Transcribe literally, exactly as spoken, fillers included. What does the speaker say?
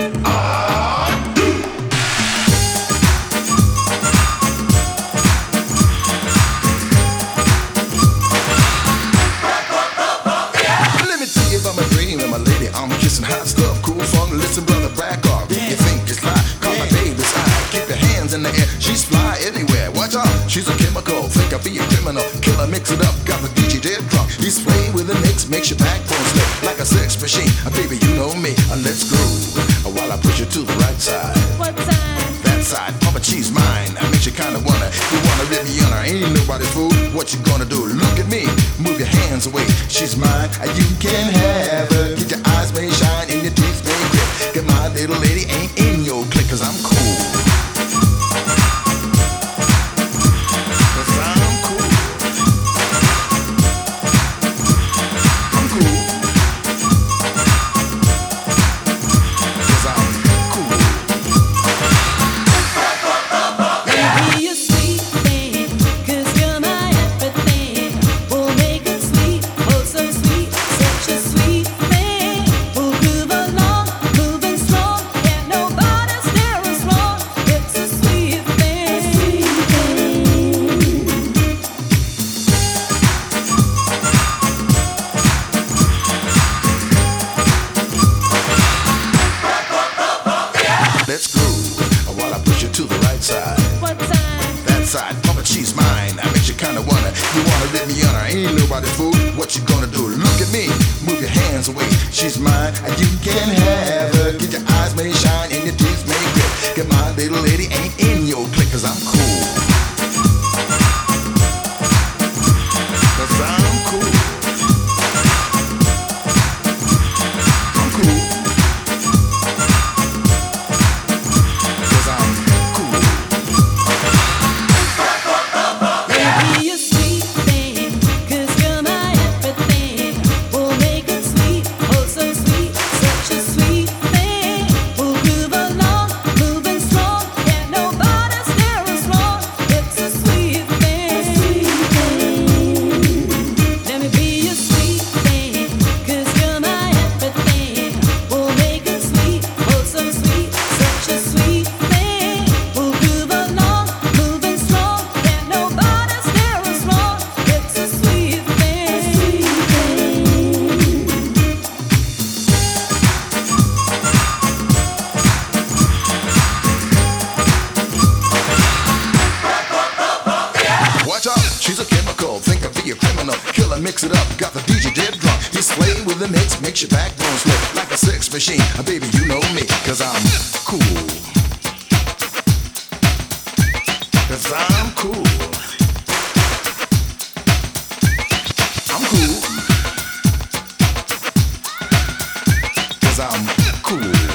Kissing hot stuff, cool fun. Listen, brother, back off. Yeah. You think it's lie? Call yeah. my baby's eye. Keep your hands in the air. She's fly anywhere. Watch out, she's a chemical. Think I'll be a criminal. Killer, mix it up. Got the D J dead drunk. He's playing with the mix, makes your backbone slip like a sex machine. Uh, baby, you know me. Uh, let's groove uh, while I push you to the right side. What side? That side. Mama, she's mine. I makes you kinda wanna. You wanna rip me on her? Ain't nobody's fool. What you gonna do? Look at me. Move your hands away. She's mine. Uh, you can have her. Get your eyes may shine and your teeth may grip. Get my little lady ain't in your clique, cause I'm cool. Cause I'm cool. I'm cool. Cause I'm cool. Baby, you're sweet thing, cause you're my everything. We'll make it sweet, oh so sweet, such a sweet thing. We'll groove along, moving strong, can't nobody steer us wrong. It's a sweet thing. Let's groove while I push you to the right side. What side? That side, mama, she's mine. I makes you kinda wanna. You wanna rip me on her? Ain't nobody's fool. What you gonna do? Look at me. Move your hands away. She's mine. And you can have her. Get your eyes may shine and your teeth may grip. Get my little lady ain't in your clique, cause I'm cool. Cause I'm cool. I'm cool. Cause I'm cool. Baby, you're sweet thing, cause you're my everything. We'll make it sweet, oh so sweet, such a sweet thing. We'll groove along, moving strong, can't nobody steer us wrong. It's a sweet thing. Let me be your sweet thing, cause you're my everything. We'll make it sweet, oh so sweet, such a sweet thing. We'll groove along, moving strong, can't nobody steer us wrong. It's a sweet thing. Watch out, she's a chemical. Think I'll be a criminal. Killer, mix it up. Got the D J dead drunk. He's playing with the mix, makes your backbone slip like a sex machine. Uh, baby, you know me, cause I'm cool. Cause I'm cool. I'm cool. Cause I'm cool.